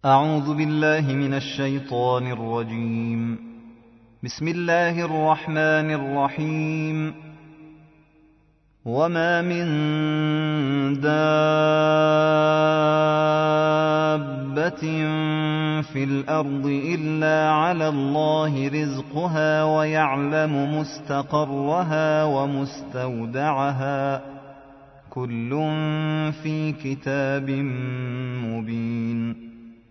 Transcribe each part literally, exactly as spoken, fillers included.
أعوذ بالله من الشيطان الرجيم. بسم الله الرحمن الرحيم. وما من دابة في الأرض إلا على الله رزقها ويعلم مستقرها ومستودعها كل في كتاب مبين.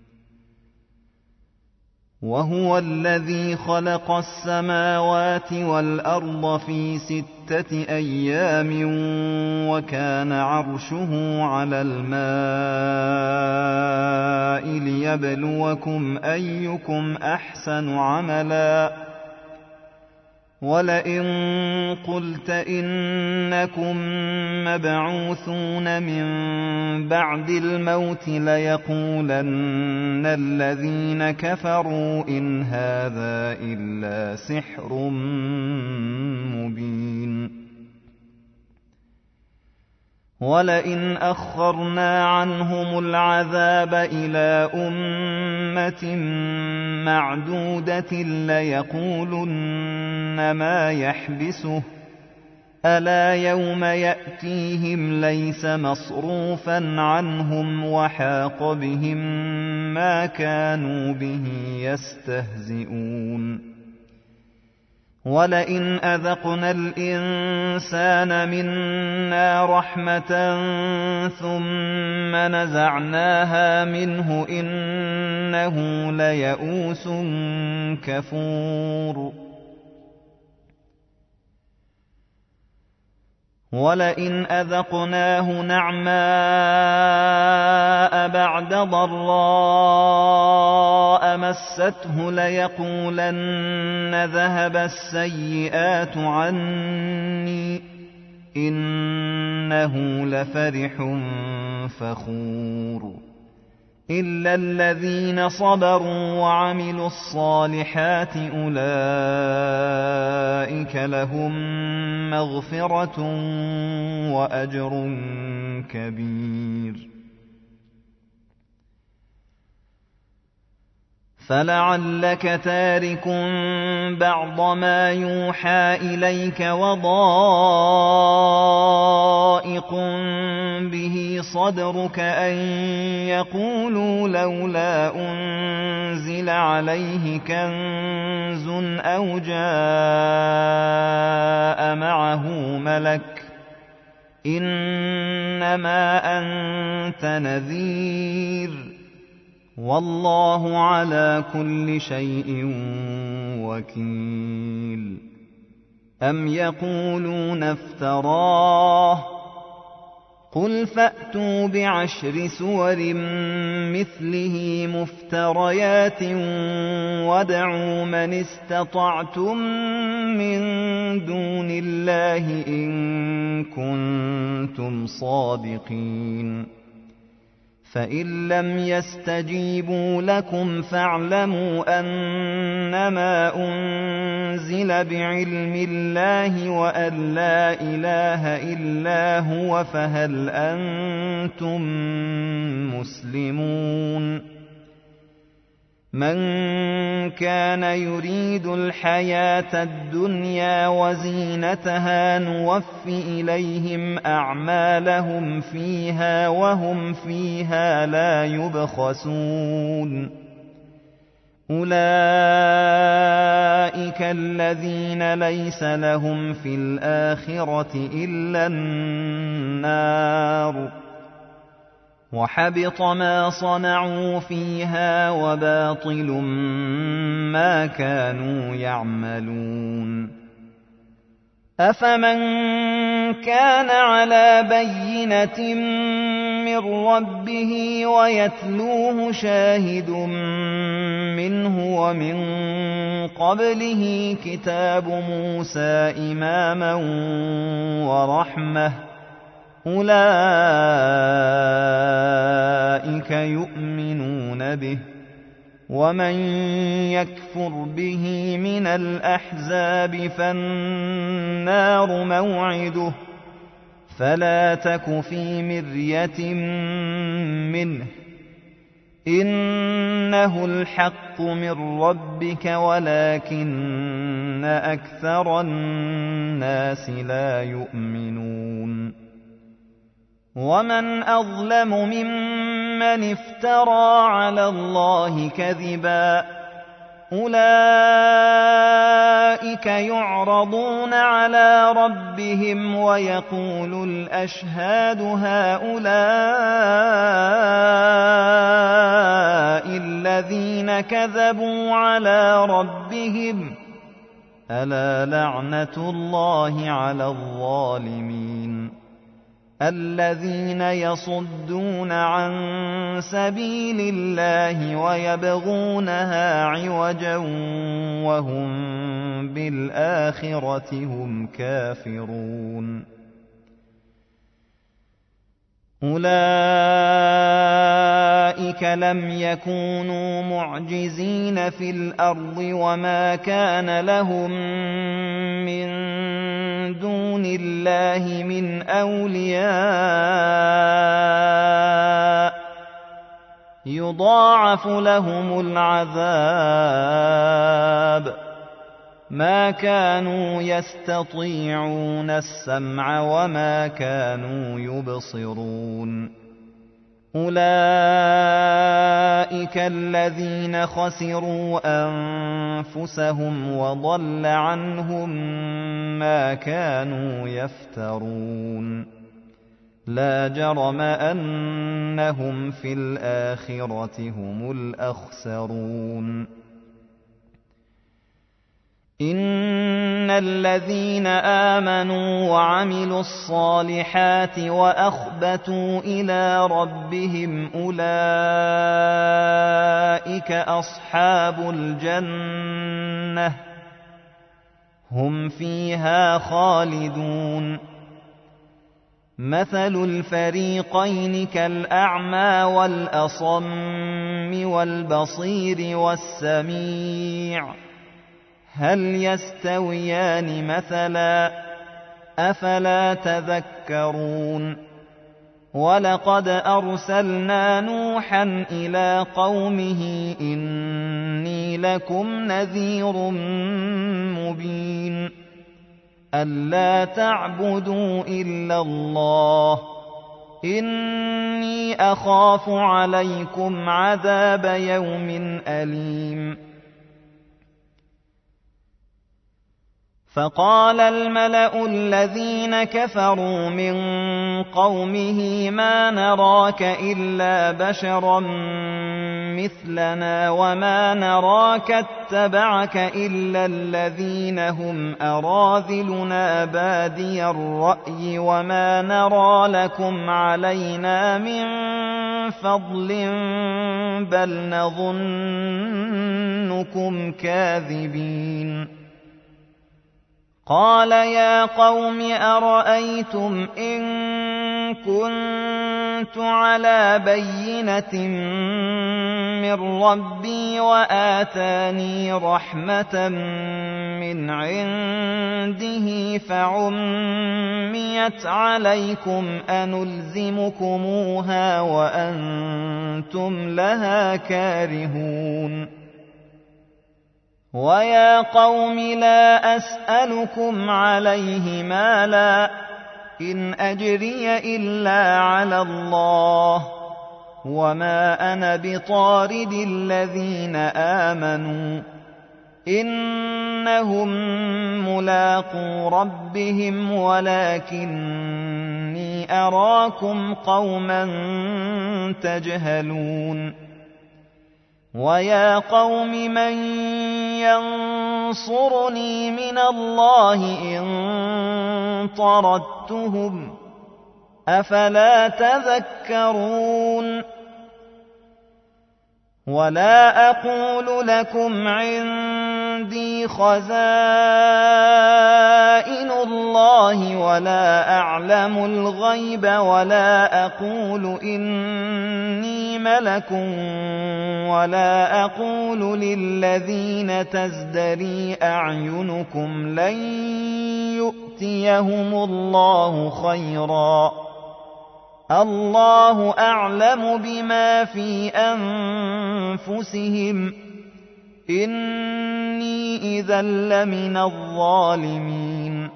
وهو الذي خلق السماوات والأرض في ستة أيام وكان عرشه على الماء ليبلوكم أيكم أحسن عملا ولئن قلت إنكم مبعوثون من بعد الموت ليقولن الذين كفروا إن هذا إلا سحر مبين. ولئن أخرنا عنهم العذاب إلى أمة معدودة ليقولن ما يحبسه ألا يوم يأتيهم ليس مصروفا عنهم وحاق بهم ما كانوا به يستهزئون. ولئن أذقنا الإنسان منا رحمة ثم نزعناها منه إنه ليئوس كفور. ولئن أذقناه نعماء بعد ضراء مسته ليقولن ذهب السيئات عني إنه لفرح فخور. إلا الذين صبروا وعملوا الصالحات أولئك لهم مغفرة وأجر كبير. فلعلك تارك بعض ما يوحى إليك وضائق به صدرك أن يقولوا لولا أنزل عليه كنز أو جاء معه ملك إنما أنت نذير والله على كل شيء وكيل. أم يقولون افتراه قل فأتوا بعشر سور مثله مفتريات وادعوا من استطعتم من دون الله إن كنتم صادقين. فإن لم يستجيبوا لكم فاعلموا أنما أنزل بعلم الله وأن لا إله إلا هو فهل أنتم مسلمون. من كان يريد الحياة الدنيا وزينتها نوف إليهم أعمالهم فيها وهم فيها لا يبخسون. أولئك الذين ليس لهم في الآخرة إلا النار وحبط ما صنعوا فيها وباطل ما كانوا يعملون. أفمن كان على بينة من ربه ويتلوه شاهد منه ومن قبله كتاب موسى إماما ورحمة أولئك يؤمنون به ومن يكفر به من الأحزاب فالنار موعده فلا تك في مرية منه إنه الحق من ربك ولكن أكثر الناس لا يؤمنون ومن أظلم ممن افترى على الله كذبا أولئك يعرضون على ربهم ويقول الأشهاد هؤلاء الذين كذبوا على ربهم ألا لعنة الله على الظالمين الذين يصدون عن سبيل الله ويبغونها عوجا وهم بالآخرة هم كافرون أولئك لم يكونوا معجزين في الأرض وما كان لهم من دون الله من أولياء يضاعف لهم العذاب ما كانوا يستطيعون السمع وما كانوا يبصرون أولئك الذين خسروا أنفسهم وضل عنهم ما كانوا يفترون لا جرم أنهم في الآخرة هم الأخسرون إن الذين آمنوا وعملوا الصالحات وأخبتوا إلى ربهم أولئك أصحاب الجنة هم فيها خالدون مثل الفريقين كالأعمى والأصم والبصير والسميع هل يستويان مثلا أفلا تذكرون ولقد أرسلنا نوحا إلى قومه إني لكم نذير مبين ألا تعبدوا إلا الله إني أخاف عليكم عذاب يوم أليم فقال الملأ الذين كفروا من قومه ما نراك إلا بشرا مثلنا وما نراك اتبعك إلا الذين هم أراذلنا بادي الرأي وما نرى لكم علينا من فضل بل نظنكم كاذبين قال يا قوم أرأيتم إن كنت على بينة من ربي وآتاني رحمة من عنده فعميت عليكم أنلزمكموها وأنتم لها كارهون ويا قوم لا أسألكم عليه مالا إن أجري إلا على الله وما أنا بطارد الذين آمنوا إنهم ملاقو ربهم ولكني أراكم قوما تجهلون ويا قوم من ينصرني من الله إن طردتهم أفلا تذكرون ولا أقول لكم عندي خزائن الله ولا أعلم الغيب ولا أقول إني ملك ولا أقول للذين تزدري أعينكم لن يؤتيهم الله خيرا الله أعلم بما في أنفسهم إني إذا لمن الظالمين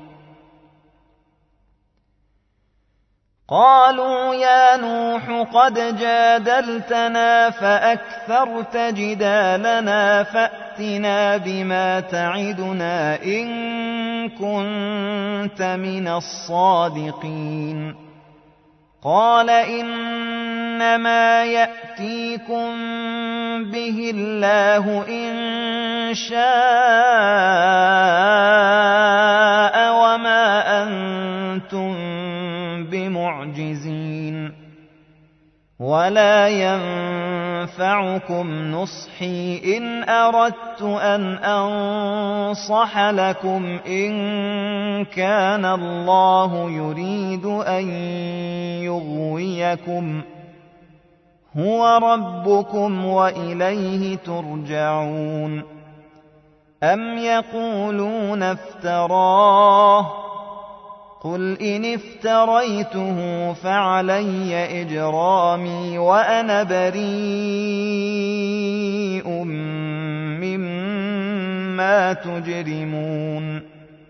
قالوا يا نوح قد جادلتنا فأكثرت جدالنا فأتنا بما تعدنا إن كنت من الصادقين قال إنما يأتيكم به الله إن شاء وما أنتم بمعجزين ولا ينفعكم نصحي إن أردت أن أنصح لكم إن كان الله يريد أن يغويكم هو ربكم وإليه ترجعون أم يقولون افتراه قل إن افتريته فعلي إجرامي وأنا بريء مما تجرمون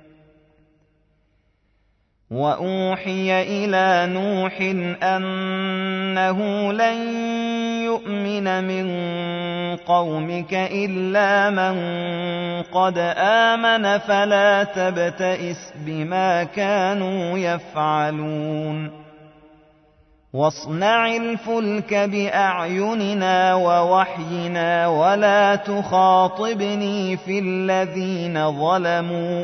وأوحي إلى نوح أنه لن يؤمن من قومك إلا من قد آمن فلا تبتئس بما كانوا يفعلون واصنع الفلك بأعيننا ووحينا ولا تخاطبني في الذين ظلموا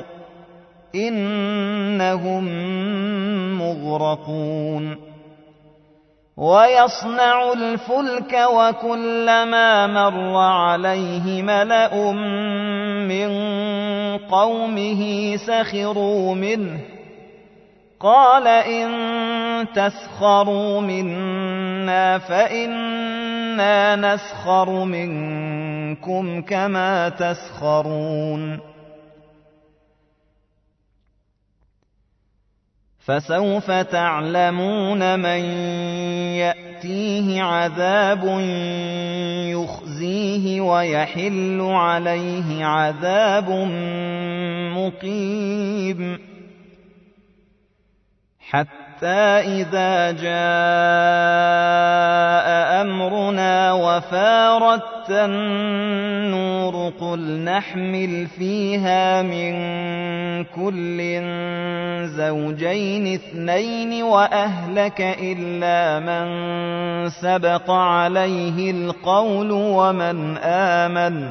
إنهم مغرقون ويصنع الفلك وكلما مر عليه ملأ من قومه سخروا منه قال إن تسخروا منا فإنا نسخر منكم كما تسخرون فسوف تعلمون من يأتيه عذاب يخزيه ويحل عليه عذاب مقيم حتى إذا جاء أمرنا وفارت النور قل نحمل فيها من كل زوجين اثنين وأهلك إلا من سبق عليه القول ومن آمن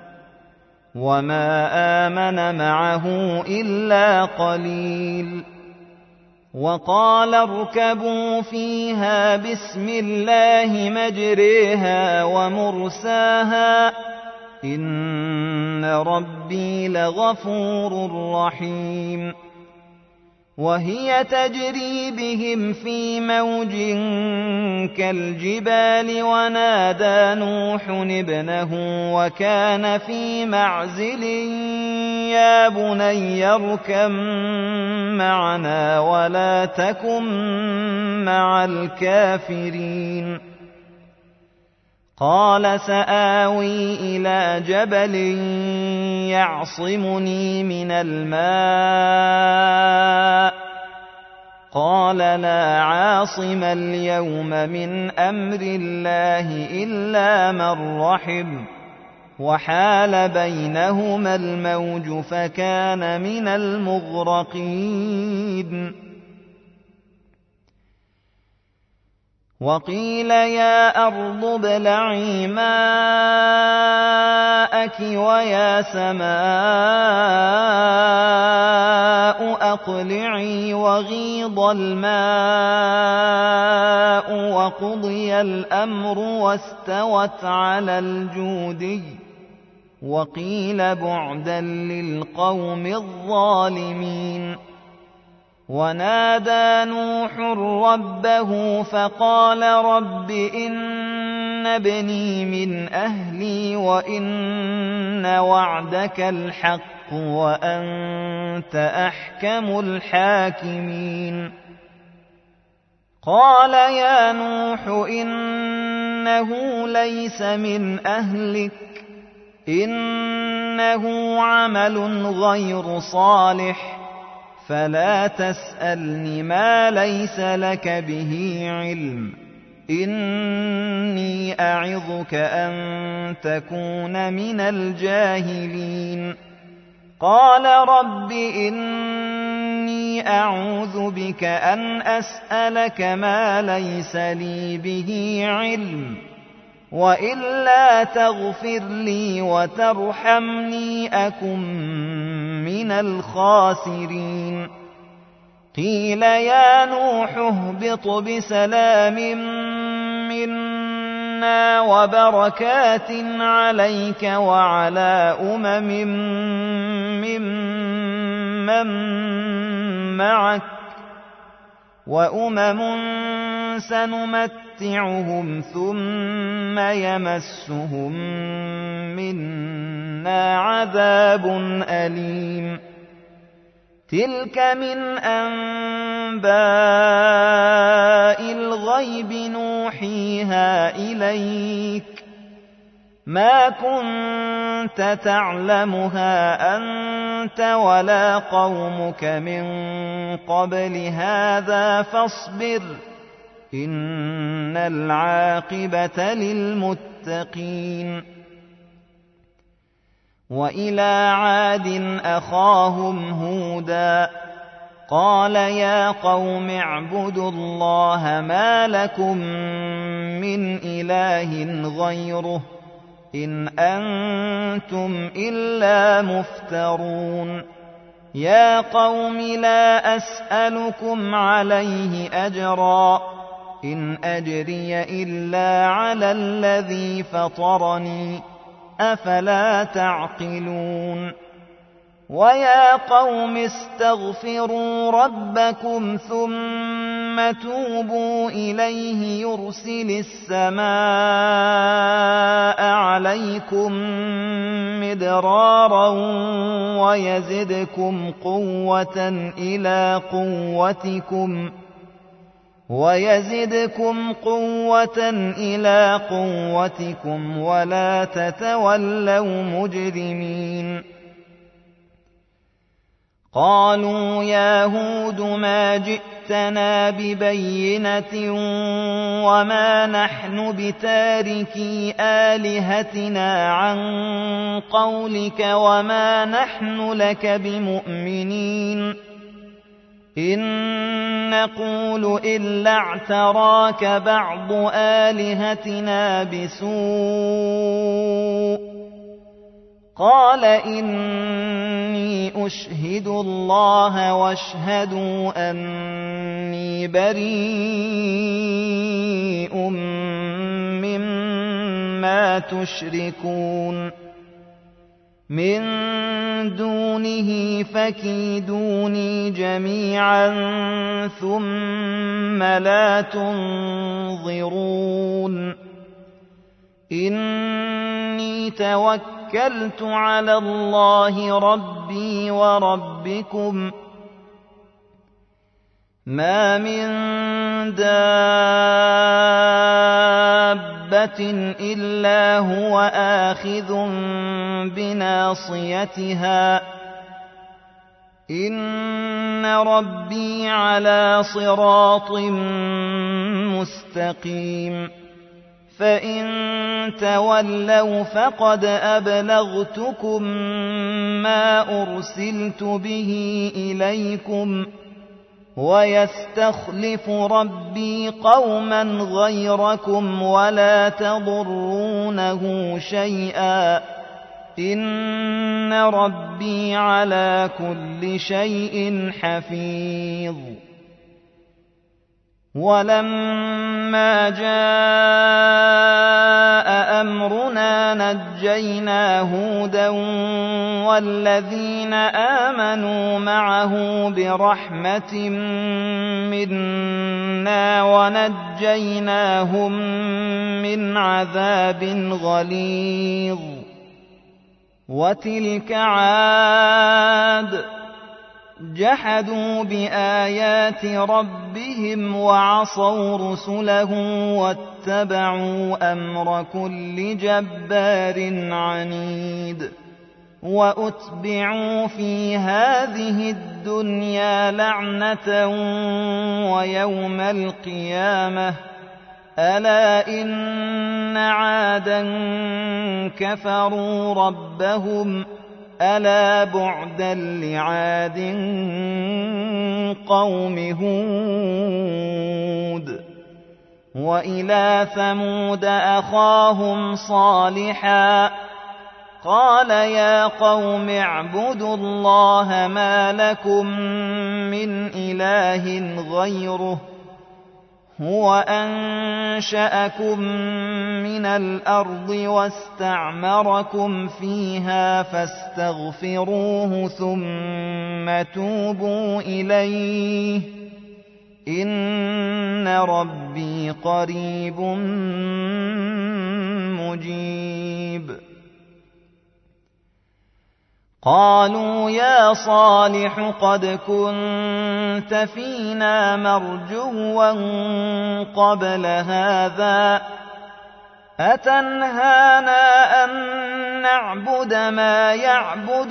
وما آمن معه إلا قليل وقال اركبوا فيها بسم الله مجريها ومرساها إن ربي لغفور رحيم وهي تجري بهم في موج كالجبال ونادى نوح ابنه وكان في معزل يا بني اركب معنا ولا تكن مع الكافرين قال سآوي إلى جبل يعصمني من الماء قال لا عاصم اليوم من أمر الله إلا من رحم وحال بينهما الموج فكان من المغرقين وقيل يا أرض ابلعي ماءك ويا سماء أقلعي وغيض الماء وقضي الأمر واستوت على الجودي وقيل بعدا للقوم الظالمين ونادى نوح ربه فقال رب إن ابني من أهلي وإن وعدك الحق وأنت أحكم الحاكمين قال يا نوح إنه ليس من أهلك إنه عمل غير صالح فلا تسألني ما ليس لك به علم إني أعظك أن تكون من الجاهلين قال رب إني أعوذ بك أن أسألك ما ليس لي به علم وإلا تغفر لي وترحمني أكن من الخاسرين قيل يا نوح اهبط بسلام منا وبركات عليك وعلى أمم ممن معك وأمم سنمتعهم ثم يمسهم منا عذاب أليم تلك من أنباء الغيب نوحيها إليك ما كنت تعلمها أنت ولا قومك من قبل هذا فاصبر إن العاقبة للمتقين وإلى عاد أخاهم هودا قال يا قوم اعبدوا الله ما لكم من إله غيره إن أنتم إلا مفترون يا قوم لا أسألكم عليه أجرا إن أجري إلا على الذي فطرني أفلا تعقلون ويا قوم استغفروا ربكم ثم توبوا إليه يرسل السماء عليكم مدرارا ويزدكم قوة إلى قوتكم ويزدكم قوة إلى قوتكم ولا تتولوا مجرمين قالوا يا هود ما جئتنا ببينة وما نحن بتاركي آلهتنا عن قولك وما نحن لك بمؤمنين إن نقول إلا اعتراك بعض آلهتنا بسوء قال إني أشهد الله واشهدوا أني بريء مما تشركون من دونه فكيدوني جميعا ثم لا تنظرون إني توكلت على الله ربي وربكم ما من دابة إلا هو آخذ بناصيتها إن ربي على صراط مستقيم فإن تولوا فقد أبلغتكم ما أرسلت به إليكم ويستخلف ربي قوما غيركم ولا تضرونه شيئا إن ربي على كل شيء حفيظ ولما جاء أمرنا نجينا هودا والذين آمنوا معه برحمة منا ونجيناهم من عذاب غليظ وتلك عاد جحدوا بآيات ربهم وعصوا رسله واتبعوا أمر كل جبار عنيد وأتبعوا في هذه الدنيا لعنة ويوم القيامة ألا إن عادا كفروا ربهم ألا بعدا لعاد قوم هود وإلى ثمود أخاهم صالحا قال يا قوم اعبدوا الله ما لكم من إله غيره هو أنشأكم من الأرض واستعمركم فيها فاستغفروه ثم توبوا إليه إن ربي قريب مجيب قالوا يا صالح قد كنت فينا مرجوا قبل هذا أتنهانا أن نعبد ما يعبد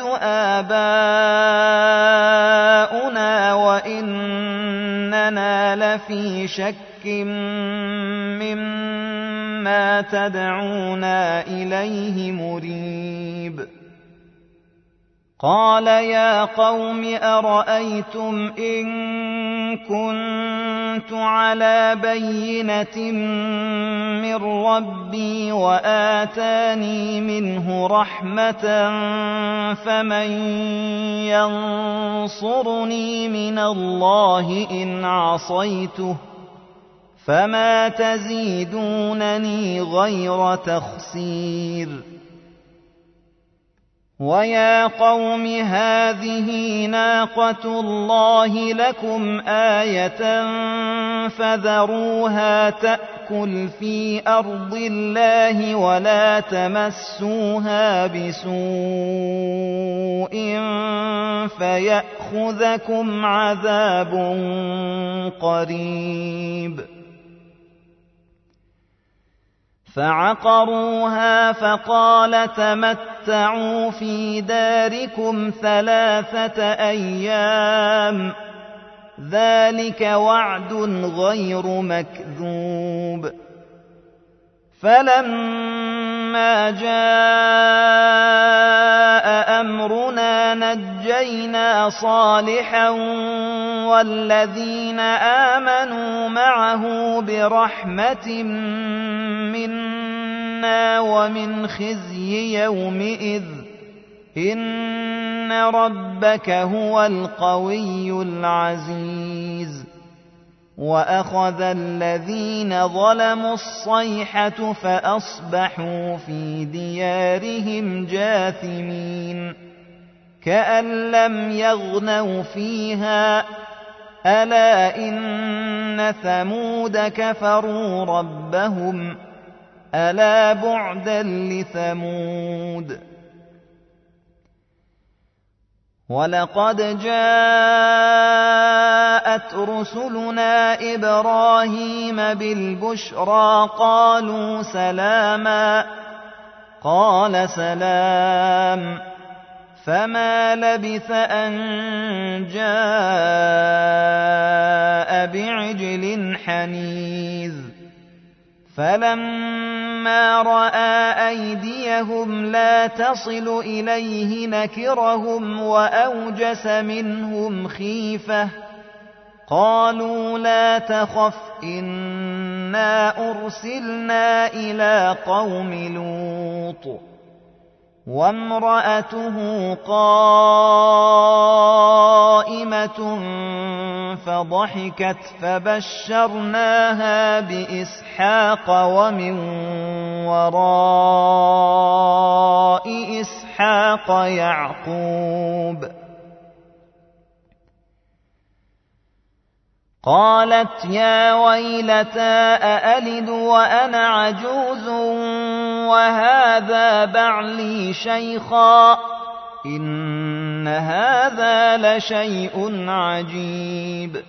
آباؤنا وإننا لفي شك مما تدعونا إليه مريب قال يا قوم أرأيتم إن كنت على بينة من ربي وآتاني منه رحمة فمن ينصرني من الله إن عصيته فما تزيدونني غير تخسير ويا قوم هذه ناقة الله لكم آية فذروها تأكل في أرض الله ولا تمسوها بسوء فيأخذكم عذاب قريب فعقروها فقال تمتعوا في داركم ثلاثة أيام ذلك وعد غير مكذوب فلما جاء أمرنا نجينا صالحا والذين آمنوا معه برحمة منا ومن خزي يومئذ إن ربك هو القوي العزيز وأخذ الذين ظلموا الصيحة فأصبحوا في ديارهم جاثمين كأن لم يغنوا فيها ألا إن ثمود كفروا ربهم ألا بعدا لثمود ولقد جاءت رسلنا إبراهيم بالبشرى قالوا سلاما قال سلام فما لبث أن جاء بعجل حنيذ فلما رأى أيديهم لا تصل إليه نكرهم وأوجس منهم خيفة قالوا لا تخف إنا أرسلنا إلى قوم لوط وامرأته قائمة فضحكت فبشرناها بإسحاق ومن وراء إسحاق يعقوب قالت يا ويلتى أألد وأنا عجوز وهذا بعلي شيخا إن هذا لشيء عجيب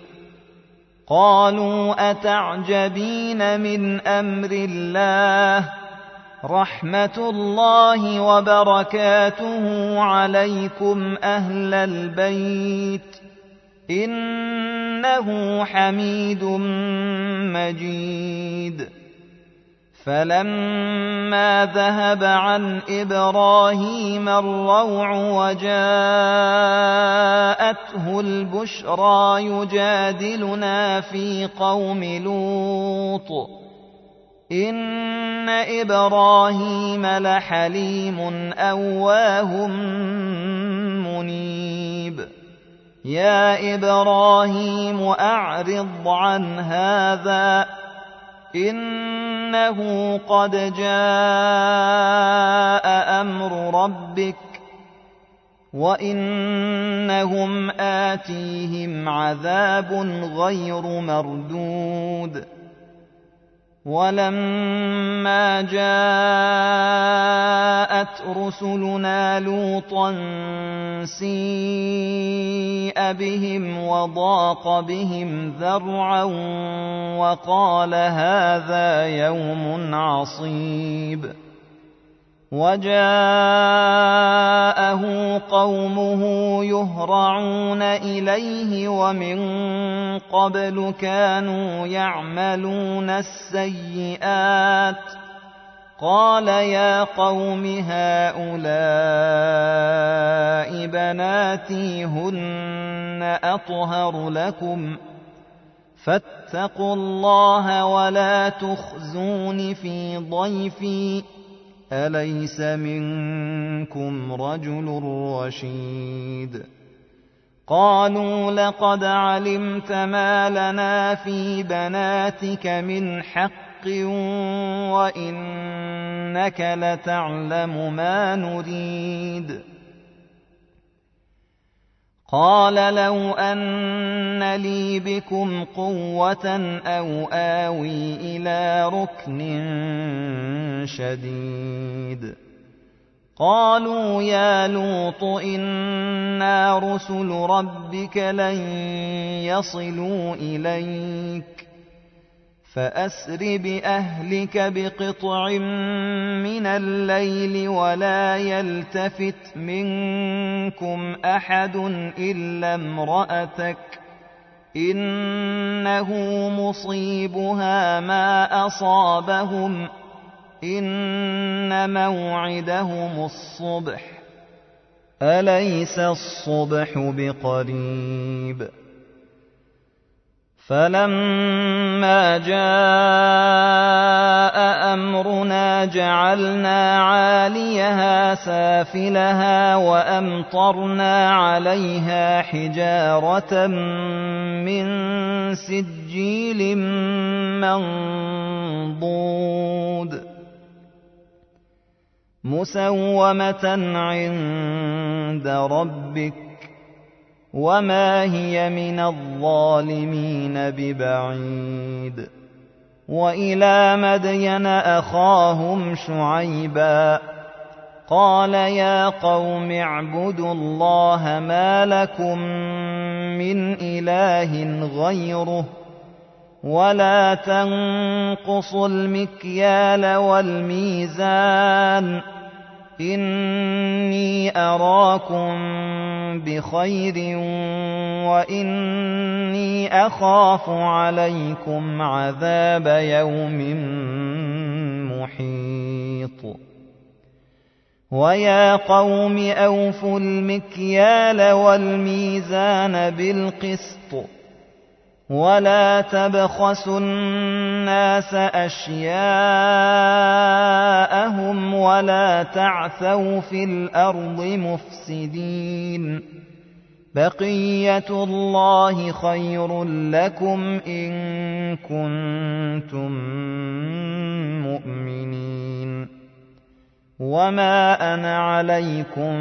قالوا أتعجبين من أمر الله رحمة الله وبركاته عليكم أهل البيت إنه حميد مجيد فلما ذهب عن إبراهيم الروع وجاءته البشرى يجادلنا في قوم لوط إن إبراهيم لحليم أواه منيب يا إبراهيم أعرض عن هذا إنه قد جاء أمر ربك وإنهم آتيهم عذاب غير مردود ولما جاءت رسلنا لوطا سيء بهم وضاق بهم ذرعا وقال هذا يوم عصيب وجاءه قومه يهرعون إليه ومن قبل كانوا يعملون السيئات قال يا قوم هؤلاء بناتي هن أطهر لكم فاتقوا الله ولا تخزون في ضيفي أليس منكم رجل رشيد قالوا لقد علمت ما لنا في بناتك من حق وإنك لتعلم ما نريد قال لو أن لي بكم قوة أو آوي إلى ركن شديد قالوا يا لوط إنا رسل ربك لن يصلوا إليك فأسر بأهلك بقطع من الليل ولا يلتفت منكم أحد إلا امرأتك إنه مصيبها ما أصابهم إن موعدهم الصبح أليس الصبح بقريب فلما جاء أمرنا جعلنا عاليها سافلها وأمطرنا عليها حجارة من سجيل منضود مسومة عند ربك وما هي من الظالمين ببعيد وإلى مدين أخاهم شعيبا قال يا قوم اعبدوا الله ما لكم من إله غيره ولا تنقصوا المكيال والميزان إني أراكم بخير وإني أخاف عليكم عذاب يوم محيط ويا قوم أوفوا المكيال والميزان بالقسط ولا تبخسوا الناس أشياءهم ولا تعثوا في الأرض مفسدين بقية الله خير لكم إن كنتم مؤمنين وما أنا عليكم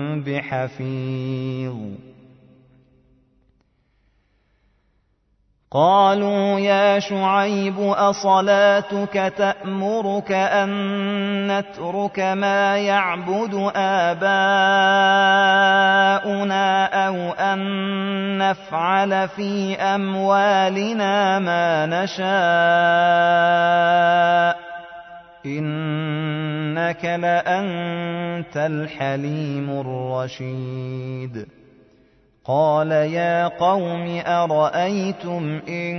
بحفيظ قالوا يا شعيب أصلاتك تأمرك أن نترك ما يعبد آباؤنا أو أن نفعل في أموالنا ما نشاء إنك لأنت الحليم الرشيد قال يا قوم أرأيتم إن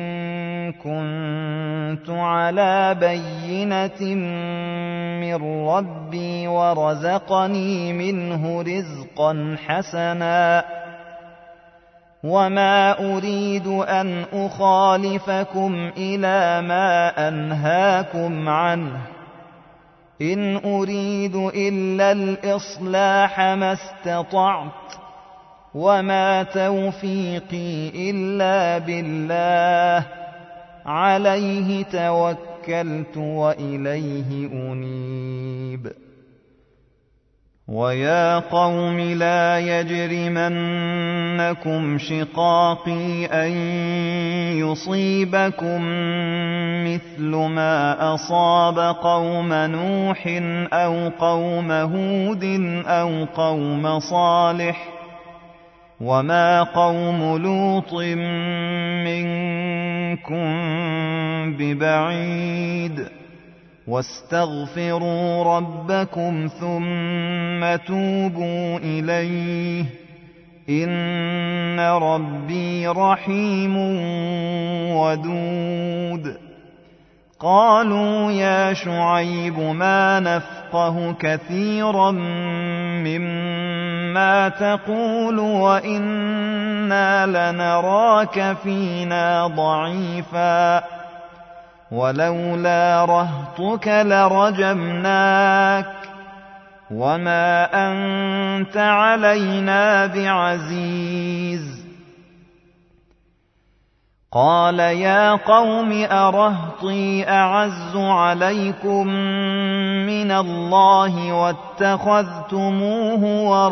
كنت على بينة من ربي ورزقني منه رزقا حسنا وما أريد أن أخالفكم إلى ما أنهاكم عنه إن أريد إلا الإصلاح ما استطعت وما توفيقي إلا بالله عليه توكلت وإليه أنيب ويا قوم لا يجرمنكم شقاقي أن يصيبكم مثل ما أصاب قوم نوح أو قوم هود أو قوم صالح وما قوم لوط منكم ببعيد واستغفروا ربكم ثم توبوا إليه إن ربي رحيم ودود قالوا يا شعيب ما نفقه كثيرا مما تقول وإنا لنراك فينا ضعيفا ولولا رهطك لرجمناك وما أنت علينا بعزيز قال يا قوم أرهطي أعز عليكم من الله واتخذتموه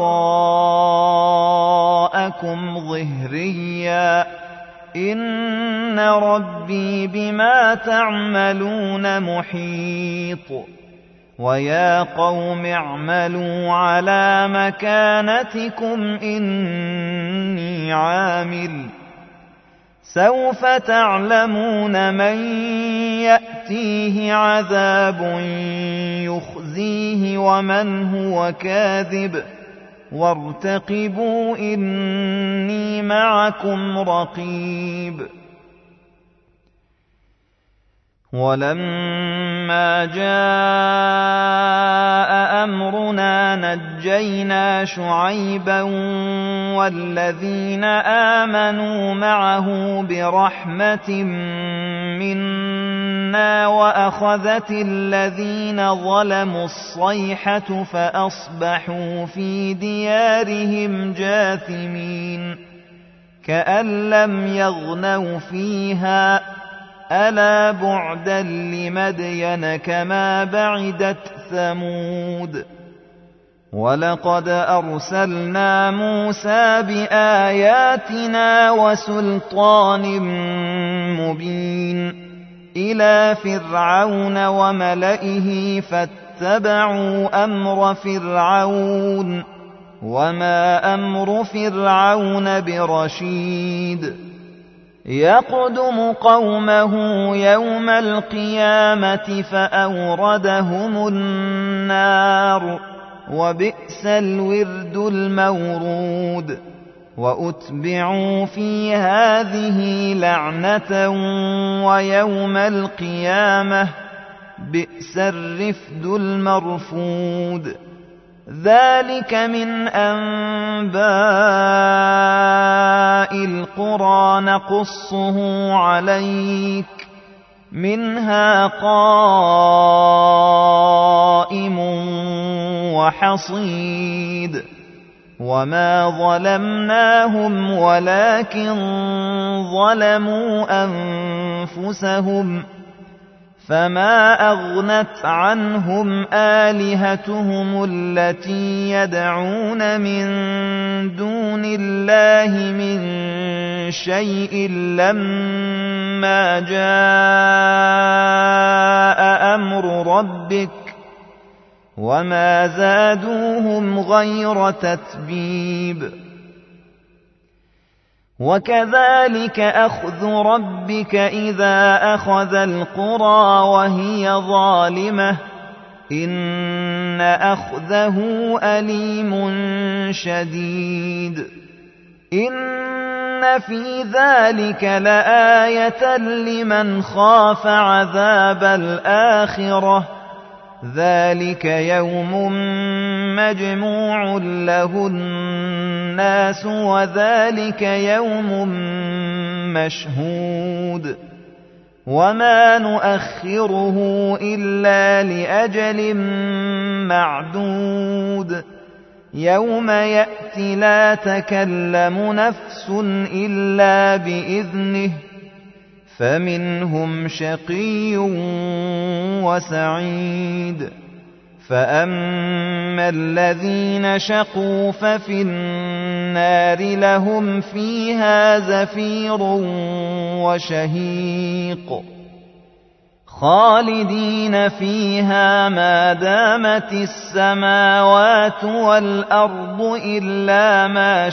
وراءكم ظهريا إن ربي بما تعملون محيط ويا قوم اعملوا على مكانتكم إني عامل سوف تعلمون من يأتيه عذاب يخزيه ومن هو كاذب وارتقبوا إني معكم رقيب ولما جاء أمرنا نجينا شعيبا والذين آمنوا معه برحمة منا وأخذت الذين ظلموا الصيحة فأصبحوا في ديارهم جاثمين كأن لم يغنوا فيها ألا بعدا لمدين كما بعدت ثمود ولقد أرسلنا موسى بآياتنا وسلطان مبين إلى فرعون وملئه فاتبعوا أمر فرعون وما أمر فرعون برشيد يقدم قومه يوم القيامة فأوردهم النار وبئس الورد المورود وأتبعوا في هذه لعنة ويوم القيامة بئس الرفد المرفود ذلك من أنباء القرى نقصه عليك منها قائم وحصيد وما ظلمناهم ولكن ظلموا أنفسهم فما أغنت عنهم آلهتهم التي يدعون من دون الله من شيء لما جاء أمر ربك وما زادوهم غير تتبيب وكذلك أخذ ربك إذا أخذ القرى وهي ظالمة إن أخذه أليم شديد إن في ذلك لآية لمن خاف عذاب الآخرة ذلك يوم مجموع له الناس وذلك يوم مشهود وما نؤخره إلا لأجل معدود يوم يأتي لا تكلم نفس إلا بإذنه فمنهم شقي وسعيد فأما الذين شقوا ففي النار لهم فيها زفير وشهيق خالدين فيها ما دامت السماوات والأرض إلا ما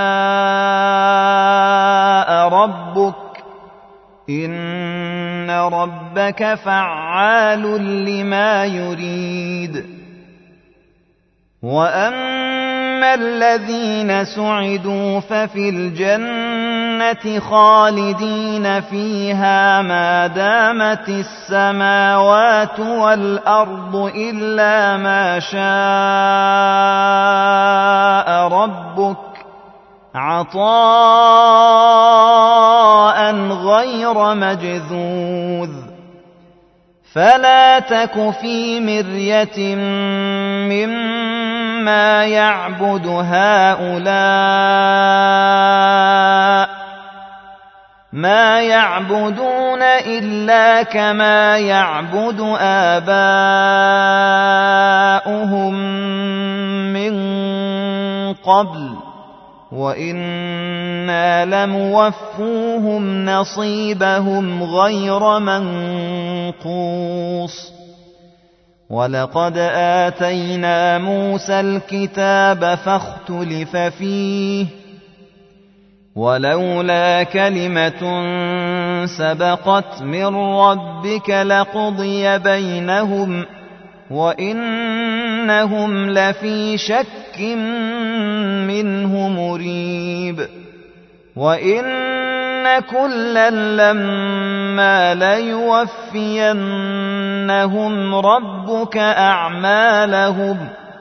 شاء ربك إن ربك فعال لما يريد وأما الذين سعدوا ففي الجنة خالدين فيها ما دامت السماوات والأرض إلا ما شاء ربك عطاء غير مجذوذ فلا تك في مرية مما يعبد هؤلاء ما يعبدون إلا كما يعبد آباؤهم من قبل وإنا لموفوهم نصيبهم غير منقوص ولقد آتينا موسى الكتاب فاختلف فيه ولولا كلمة سبقت من ربك لقضي بينهم وإنهم لفي شك منه مريب وإن كلا لما ليوفينهم ربك أعمالهم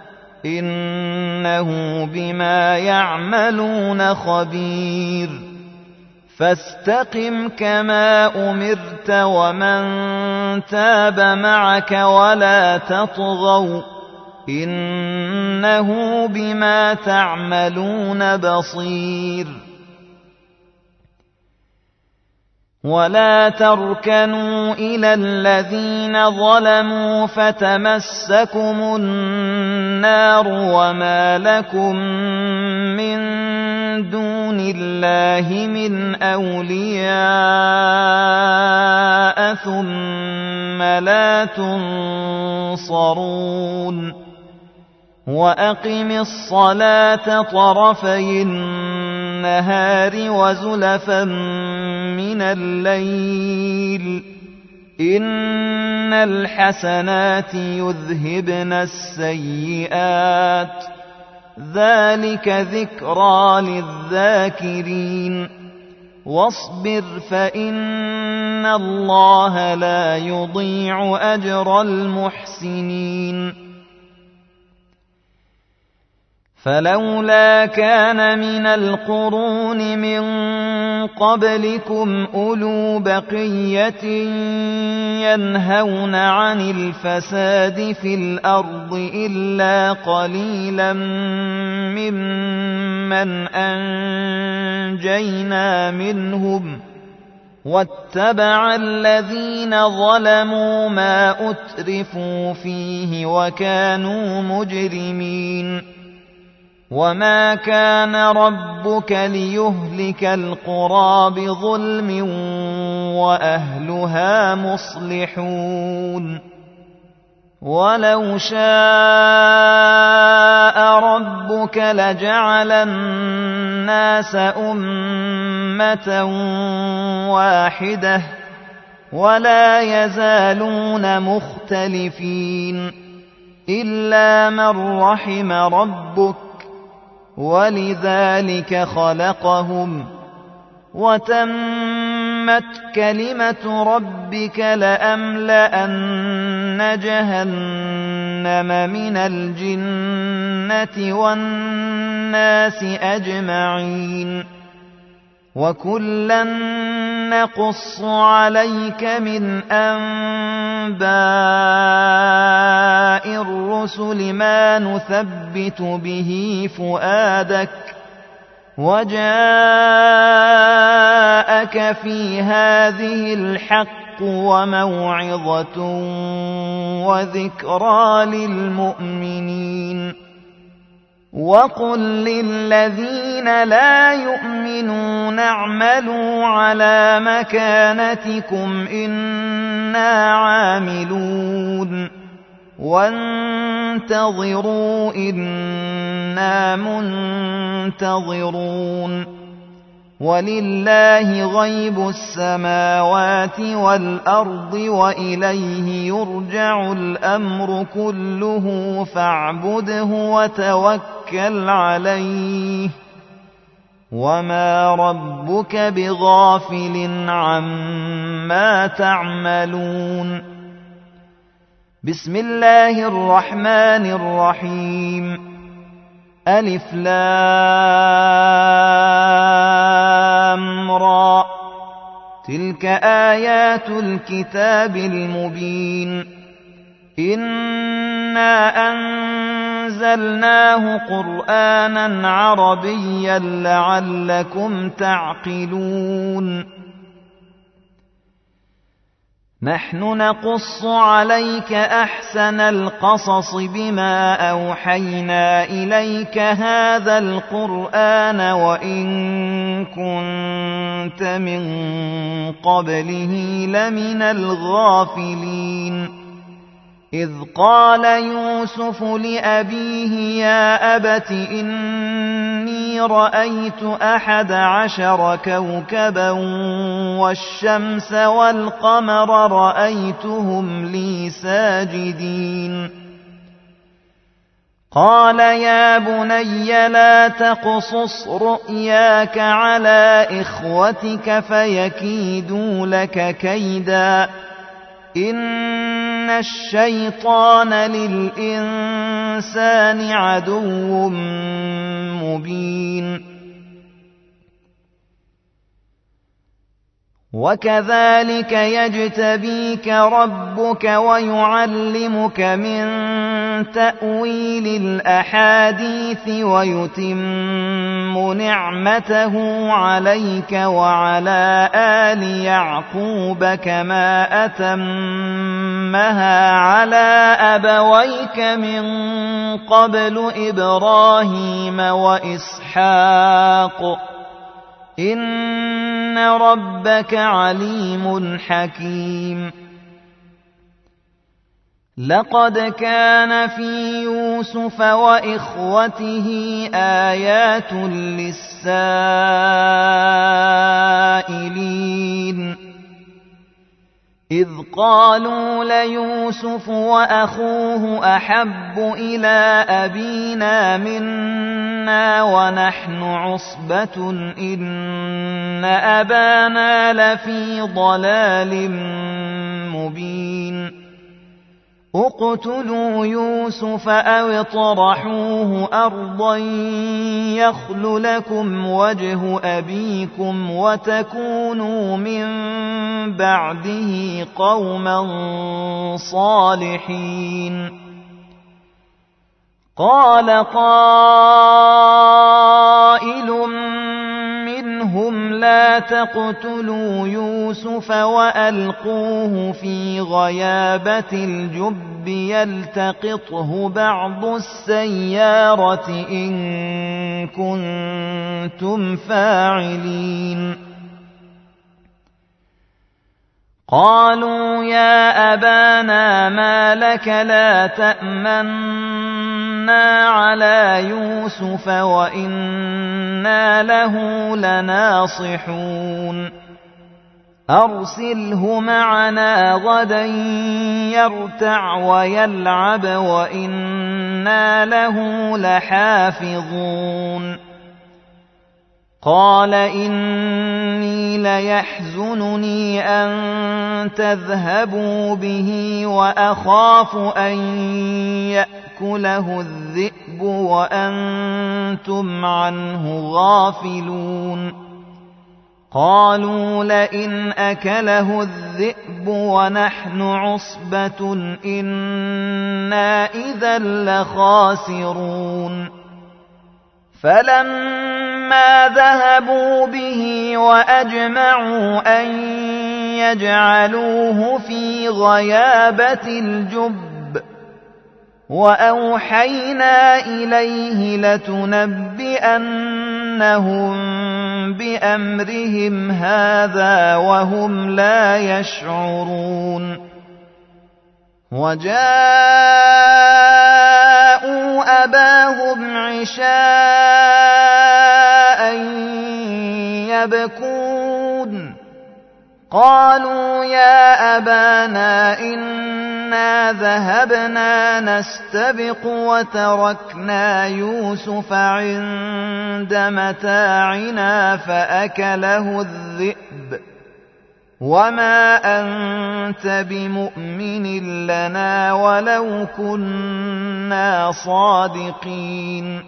إنه بما يعملون خبير فاستقم كما أمرت ومن تاب معك ولا تطغوا إنه بما تعملون بصير ولا تركنوا إلى الذين ظلموا فتمسكم النار وما لكم من دون الله من أولياء ثم لا تنصرون وأقم الصلاة طرفي النهار وزلفا من الليل إن الحسنات يذهبن السيئات ذلك ذكرى للذاكرين واصبر فإن الله لا يضيع أجر المحسنين فلولا كان من القرون من قبلكم أولو بقية ينهون عن الفساد في الأرض إلا قليلا ممن أنجينا منهم واتبع الذين ظلموا ما أترفوا فيه وكانوا مجرمين وما كان ربك ليهلك القرى بظلم وأهلها مصلحون ولو شاء ربك لجعل الناس أمة واحدة ولا يزالون مختلفين إلا من رحم ربك ولذلك خلقهم وتمت كلمة ربك لأملأن جهنم من الجنة والناس أجمعين وكلا نقص عليك من أنباء الرسل ما نثبت به فؤادك وجاءك في هذه الحق وموعظة وذكرى للمؤمنين وقل للذين لا يؤمنون اعملوا على مكانتكم إنا عاملون وانتظروا إنا منتظرون ولله غيب السماوات والأرض وإليه يرجع الأمر كله فاعبده وتوكل عليه وما ربك بغافل عما تعملون بسم الله الرحمن الرحيم ألف لام را تلك آيات الكتاب المبين إنا أنزلناه قرآنا عربيا لعلكم تعقلون نحن نقص عليك أحسن القصص بما أوحينا إليك هذا القرآن وإن كنت من قبله لمن الغافلين إذ قال يوسف لأبيه يا أبت إني رأيت أحد عشر كوكبا والشمس والقمر رأيتهم لي ساجدين قال يا بني لا تقصص رؤياك على إخوتك فيكيدوا لك كيدا إن الشيطان للإنسان عدو مبين وكذلك يجتبيك ربك ويعلمك من تأويل الأحاديث ويتم نعمته عليك وعلى آل يعقوب كما أتمها على أبويك من قبل إبراهيم وإسحاق إن ربك عليم حكيم لقد كان في يوسف وإخوته آيات للسائلين إذ قالوا ليوسف وأخوه أحب إلى أبينا منا ونحن عصبة إن أبانا لفي ضلال مبين اقتلوا يوسف أو اطرحوه أرضا يخل لكم وجه أبيكم وتكونوا من بعده قوما صالحين قال قائل منهم لا تقتلوا يوسف وألقوه في غيابة الجب يلتقطه بعض السيارة إن كنتم فاعلين قالوا يا أبانا ما لك لا تأمنا على يوسف وإنا له لناصحون أرسله معنا غدا يرتع ويلعب وإنا له لحافظون قال إني ليحزنني أن تذهبوا به وأخاف أن يأكله الذئب وأنتم عنه غافلون قالوا لئن أكله الذئب ونحن عصبة إنا إذا لخاسرون فلما ذهبوا به وأجمعوا أن يجعلوه في غيابة الجب وأوحينا إليه لتنبئنهم بأمرهم هذا وهم لا يشعرون وجاءوا أباهم عشاء يبكون قالوا يا أبانا إنا ذهبنا نستبق وتركنا يوسف عند متاعنا فأكله الذئب وما أنت بمؤمن لنا ولو كنا صادقين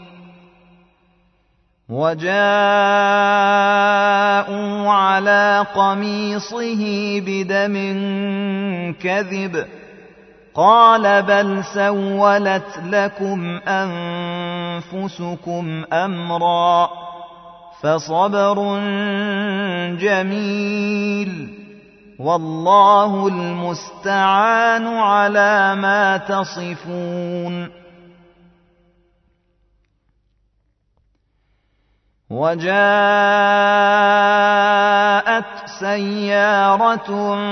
وجاءوا على قميصه بدم كذب قال بل سولت لكم أنفسكم أمرا فصبر جميل والله المستعان على ما تصفون وجاءت سيارة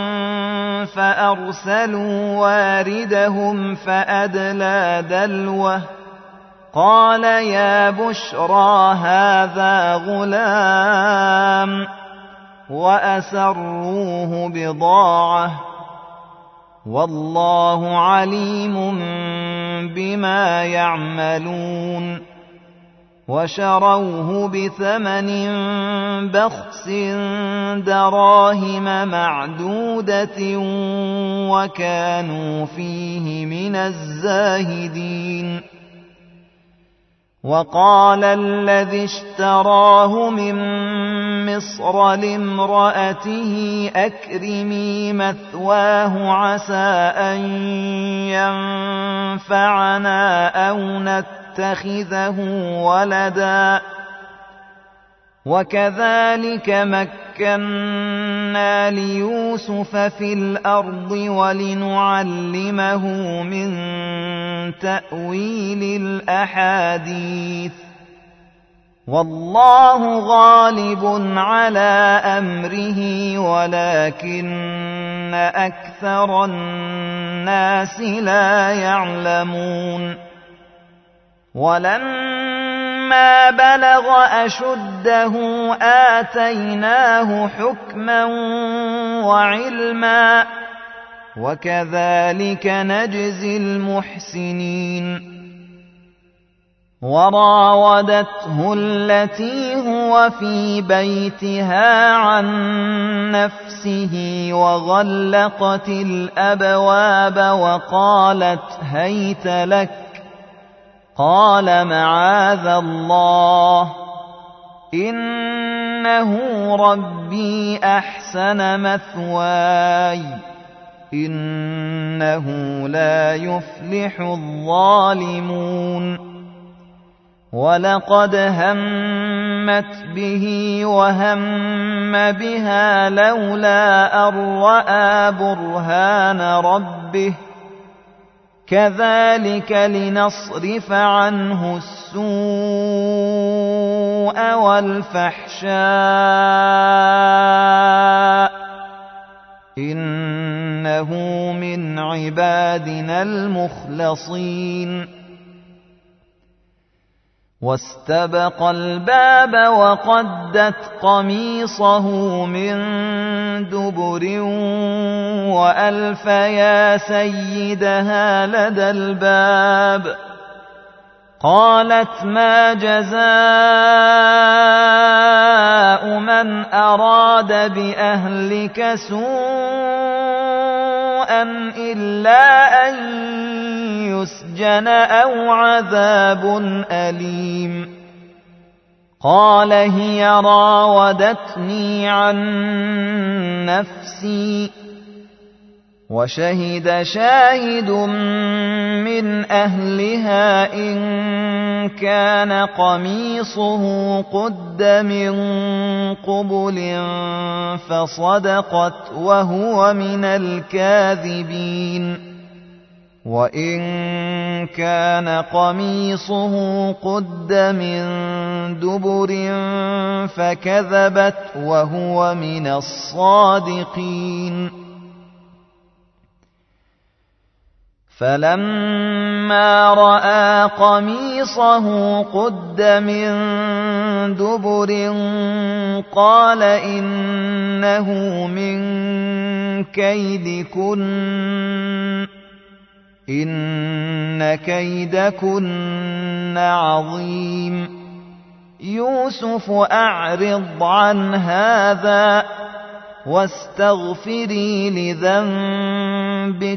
فأرسلوا واردهم فأدلى دلوه قال يا بشرى هذا غلام وأسروه بضاعة والله عليم بما يعملون وشروه بثمن بخس دراهم معدودة وكانوا فيه من الزاهدين وقال الذي اشتراه من مصر لامرأته أكرمي مثواه عسى أن ينفعنا أو نتخذه ولدا وكذلك مكنا ليوسف في الأرض ولنعلمه من تأويل الأحاديث والله غالب على أمره ولكن أكثر الناس لا يعلمون ولما بلغ أشده آتيناه حكما وعلما وكذلك نجزي المحسنين وراودته التي هو في بيتها عن نفسه وغلقت الأبواب وقالت هيت لك قال معاذ الله إنه ربي أحسن مثواي إنه لا يفلح الظالمون وَلَقَدْ هَمَّتْ بِهِ وَهَمَّ بِهَا لَوْلَا أَن رَّأَىٰ بُرْهَانَ رَبِّهِ ۚ كَذَٰلِكَ لِنَصْرِفَ عَنْهُ السُّوءَ وَالْفَحْشَاءَ ۚ إِنَّهُ مِنْ عِبَادِنَا الْمُخْلَصِينَ. وَاسْتَبَقَا الْبَابَ وَقَدَّتْ قَمِيصَهُ مِن دُبُرٍ وَأَلْفَ يَا سَيِّدَهَا لَدَى الْبَابِ. قَالَتْ مَا جَزَاءُ مَنْ أَرَادَ بِأَهْلِكَ سُوءًا إِلَّا أَن يُسْجَنَ أَوْ عَذَابٌ أَلِيمٌ. قَالَ هِيَ رَاوَدَتْنِي عَن نَّفْسِي. وَشَهِدَ شَاهِدٌ مِّنْ أَهْلِهَا إِن كَانَ قَمِيصُهُ قُدَّ مِن قُبُلٍ فَصَدَقَتْ وَهُوَ مِنَ الْكَاذِبِينَ. وَإِن كَانَ قَمِيصُهُ قُدَّ مِن دُبُرٍ فَكَذَبَتْ وَهُوَ مِنَ الصَّادِقِينَ. فَلَمَّا رَأَىٰ قَمِيصَهُ قُدَّ مِن دُبُرٍ قَالَ إِنَّهُ مِن كَيْدِكُنَّ ۖ إِنَّ كَيْدَكُنَّ عَظِيمٌ. يُوسُفُ أَعْرِضْ عَنْ هَٰذَا وَاسْتَغْفِرِي لِذَنبِكِ،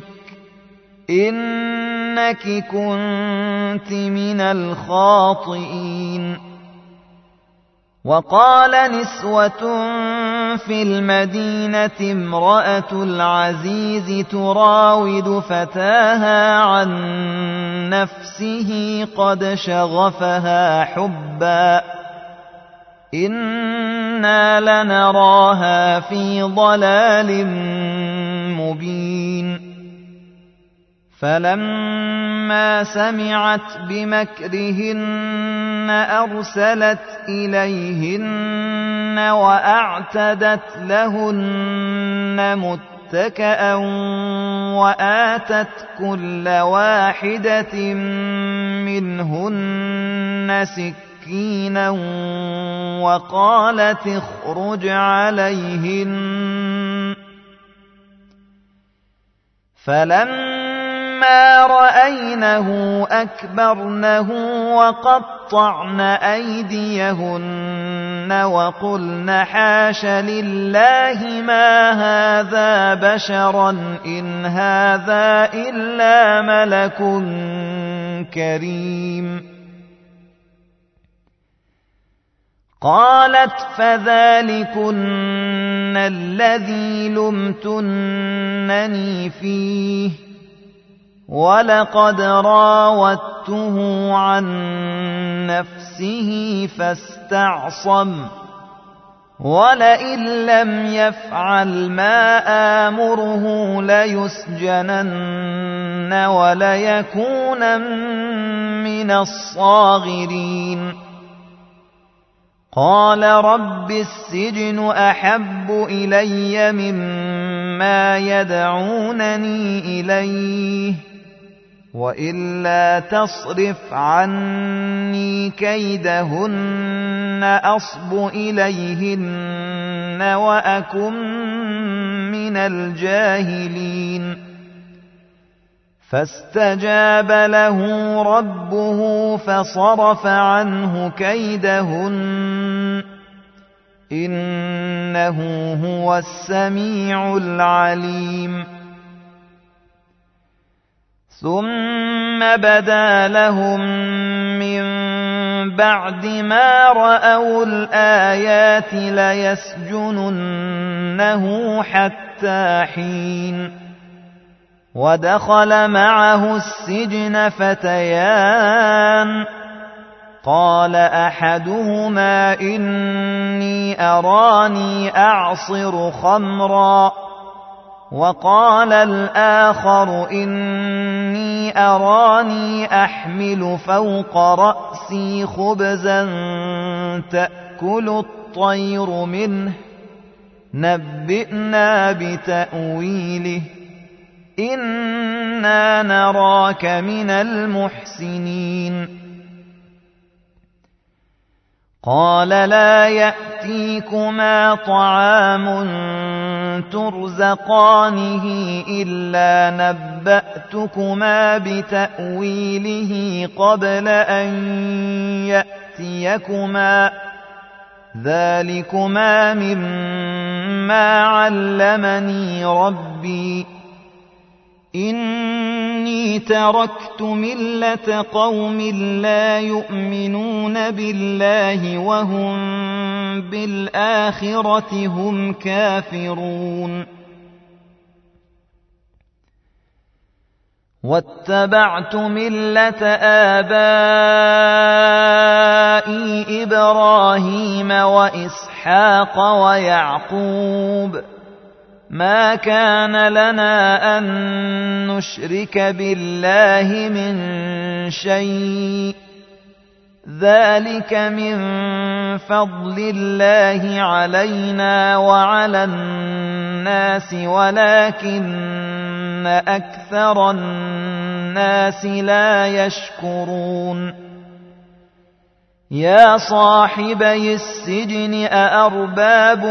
إِنَّكِ كُنتِ مِنَ الْخَاطِئِينَ. وَقَالَ نِسْوَةٌ فِي الْمَدِينَةِ امْرَأَتُ الْعَزِيزِ تُرَاوِدُ فَتَاهَا عَن نَّفْسِهِ قَدْ شَغَفَهَا حُبًّا، إِنَّا لَنَرَاهَا فِي ضَلَالٍ مُّبِينٍ. فَلَمَّا سَمِعَتْ بِمَكْرِهِنَّ أَرْسَلَتْ إِلَيْهِنَّ وَأَعْتَدَتْ لَهُنَّ مُتَّكَأً وَآتَتْ كُلَّ وَاحِدَةٍ مِّنْهُنَّ سِكِّينًا وَقَالَتِ اخْرُجْ عَلَيْهِنَّ. فَلَمَّا رَأَيْنَهُ أَكْبَرْنَهُ وَقَطَّعْنَ أَيْدِيَهُنَّ وَقُلْنَ حَاشَ لِلَّهِ مَا هَٰذَا بَشَرًا إِنْ هَٰذَا إِلَّا مَلَكٌ كَرِيمٌ. قَالَتْ فَذَٰلِكُنَّ الَّذِي لُمْتُنَّنِي فِيهِ، وَلَقَدْ رَاوَدتُّهُ عَن نَّفْسِهِ فَاسْتَعْصَمَ، وَلَئِن لَّمْ يَفْعَلْ مَا آمُرُهُ لَيُسْجَنَنَّ وَلَيَكُونًا مِّنَ الصَّاغِرِينَ. قَالَ رَبِّ السِّجْنُ أَحَبُّ إِلَيَّ مِمَّا يَدْعُونَنِي إِلَيْهِ، وَإِلَّا تَصْرِفْ عَنِّي كَيْدَهُنَّ أَصْبُ إِلَيْهِنَّ وَأَكُن مِّنَ الْجَاهِلِينَ. فَاسْتَجَابَ لَهُ رَبُّهُ فَصَرَفَ عَنْهُ كَيْدَهُنَّ، إِنَّهُ هُوَ السَّمِيعُ الْعَلِيمُ. ثُمَّ بَدَا لَهُم مِّن بَعْدِ مَا رَأَوُا الْآيَاتِ لَيَسْجُنُنَّهُ حَتَّىٰ حِينٍ. وَدَخَلَ مَعَهُ السِّجْنَ فَتَيَانِ، قال أحدهما إني أراني أعصر خمرا وقال الآخر إني أراني أحمل فوق رأسي خبزا تأكل الطير منه نبئنا بتأويله إنا نراك من المحسنين قال لا يأتيكما طعام ترزقانه إلا نبأتكما بتأويله قبل أن يأتيكما ذلكما مما علمني ربي إني تركت ملة قوم لا يؤمنون بالله وهم بالآخرة هم كافرون واتبعت ملة آبائي إبراهيم وإسحاق ويعقوب ما كان لنا أن نشرك بالله من شيء ذلك من فضل الله علينا وعلى الناس ولكن أكثر الناس لا يشكرون يا صاحبي السجن أأرباب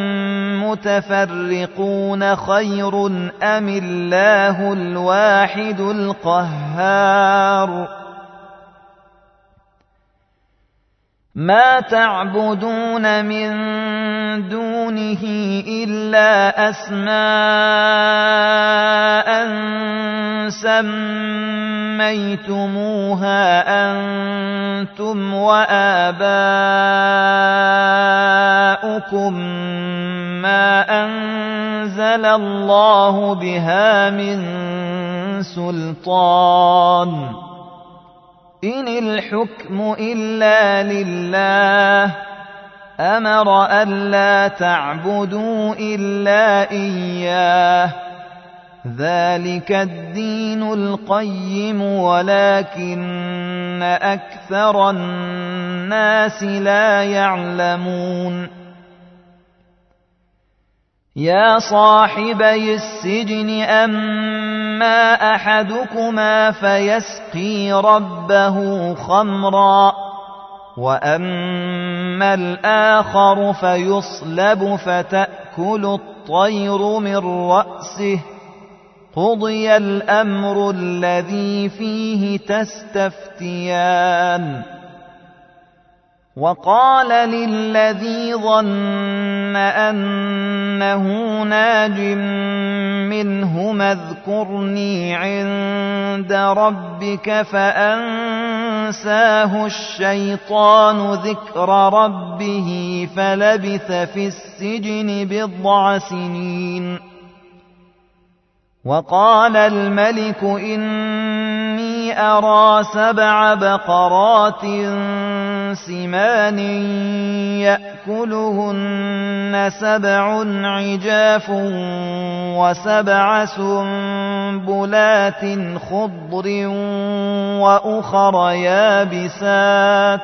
متفرقون خير أم الله الواحد القهار ما تعبدون من دونه إلا أسماء سميتموها أنتم وآباؤكم ما أنزل الله بها من سلطان إن الحكم إلا لله أمر ألا تعبدوا إلا إياه ذلك الدين القيم ولكن أكثر الناس لا يعلمون يا صاحبي السجن أما أحدكما فيسقي ربه خمرا وأما الآخر فيصلب فتأكل الطير من رأسه قضي الأمر الذي فيه تستفتيان وقال للذي ظن أنه ناج منهما اذكرني عند ربك فأنساه الشيطان ذكر ربه فلبث في السجن بضع سنين وقال الملك إني أرى سبع بقرات سمان يأكلهن سبع عجاف وسبع سنبلات خضر وأخر يابسات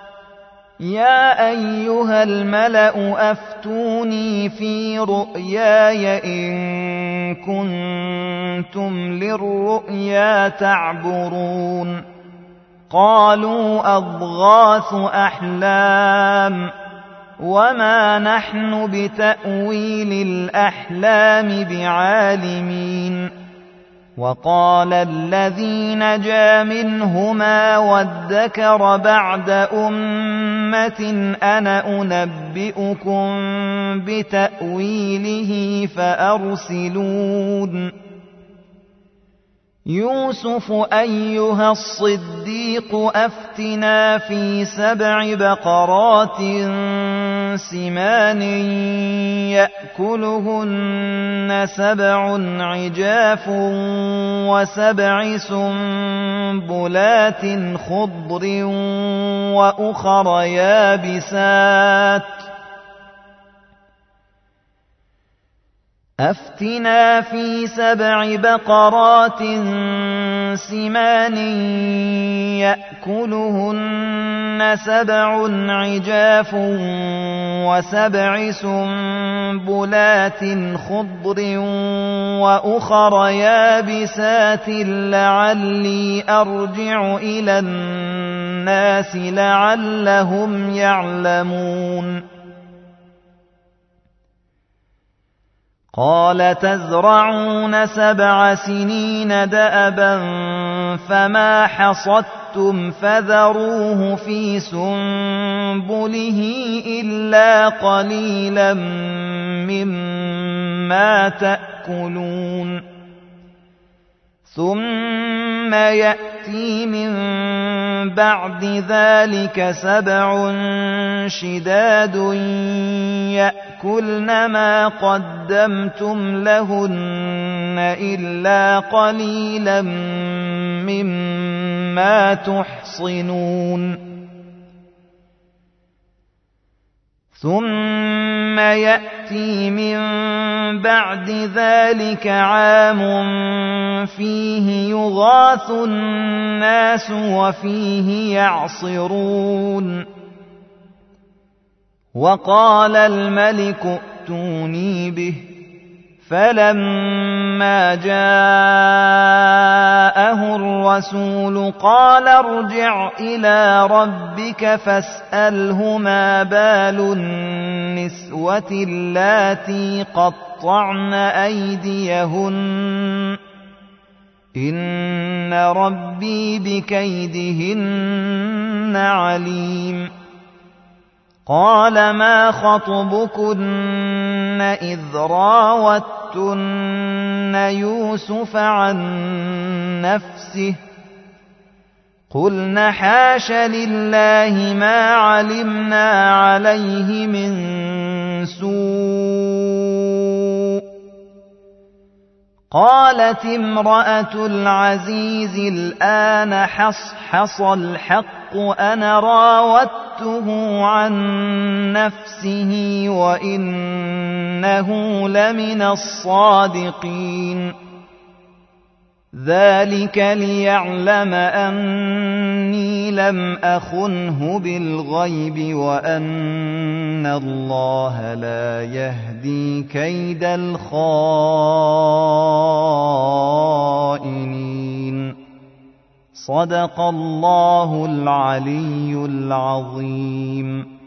يا أيها الملأ أفتوني في رؤياي إن كنتم للرؤيا تعبرون قالوا أضغاث أحلام وما نحن بتأويل الأحلام بعالمين وقال الذي نجا منهما وادكر بعد أمة أنا أنبئكم بتأويله فأرسلون يوسف أيها الصديق أفتنا في سبع بقرات سمان يأكلهن سبع عجاف وسبع سنبلات خضر وأخر يابسات أفتنا في سبع بقرات سمان يأكلهن سبع عجاف وسبع سنبلات خضر وأخر يابسات لعلي أرجع إلى الناس لعلهم يعلمون قال تزرعون سبع سنين دأبا فما حصدتم فذروه في سنبله إلا قليلا مما تأكلون ثم يأتي من بعد ذلك سبع شداد يأكلن ما قدمتم لهن إلا قليلا مما تحصنون ثم يأتي من بعد ذلك عام فيه يغاث الناس وفيه يعصرون وقال الملك ائتوني به فلما جاءه الرسول قال ارجع إلى ربك فاسأله ما بال النسوة اللاتي قطعن أيديهن إن ربي بكيدهن عليم قال ما خطبكن إذ راوتن يوسف عن نفسه قلن حاش لله ما علمنا عليه من سوء قالت امرأة العزيز الآن حصحص الحق أنا راودته عن نفسه وإنه لمن الصادقين ذلك ليعلم أني لم أخنه بالغيب وأن الله لا يهدي كيد الخائنين صدق الله العلي العظيم.